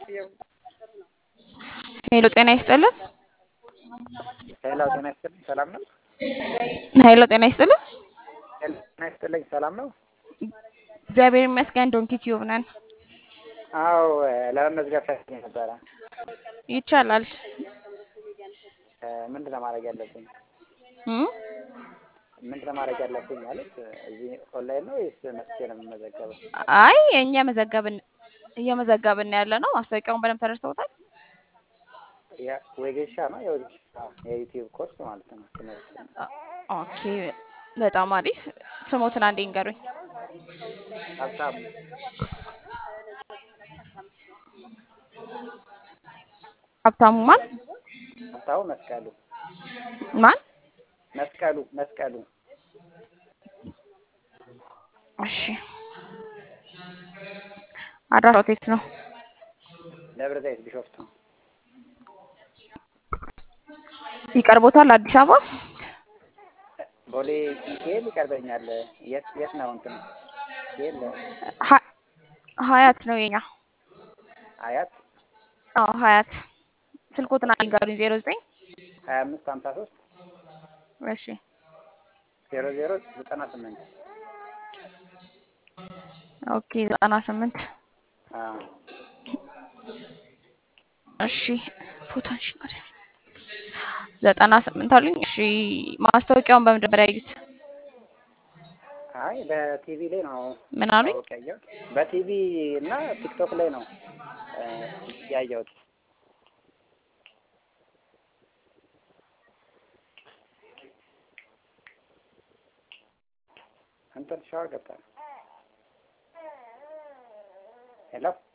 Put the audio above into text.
ሄሎ ጤና ይስጥልን። ሄሎ ጤና ይስጥልኝ ሰላም ነው? ሄሎ ጤና ይስጥልን። ሄሎ ጤና ይስጥልኝ ሰላም ነው? እግዚአብሔር ይመስገን። ዶንኪ ቲዩብ ነን። አዎ ለመመዝገብ ፈልጌ ነበረ። ይቻላል። ምንድን ነው ማድረግ ያለብኝ? እም ምንድን ነው ማድረግ ያለብኝ ማለት እዚህ ኦንላይን ነው ወይስ መጥቼ ነው የምመዘገበው? አይ እኛ እየመዘገብን ያለ ነው። ማስታወቂያውን በደንብ ተረድተውታል? ወጌሻ ነው የዩቲዩብ ኮርስ ማለት ነው ትምህርት ነው። ኦኬ በጣም አሪፍ። ስሞትን አንዴ እንገሩኝ። ሀብታሙ ሀብታሙ ማን? ሀብታሙ መስቀሉ ማን? መስቀሉ እሺ አድራሻው የት ነው? ደብረ ዘይት ቢሾፍቱ። ይቀርቦታል አዲስ አበባ? ቦሌ ሚካኤል ይቀርበኛል። የት ነው እንትን የለ ሀያት ነው የኛ። አያት አዎ ሀያት። ስልኮትን አንዴ እንገሩኝ። 09 25 53 እሺ 00 98 ኦኬ 98 እሺ ፎቶንሽ ነው 98 አሉኝ። እሺ ማስታወቂያውን በምንድን ነበር ያዩት? አይ በቲቪ ላይ ነው ምን አሉኝ? ያየሁት። በቲቪ እና ቲክቶክ ላይ ነው ያየሁት። እንትን ሻወር ገብታ ሄሎ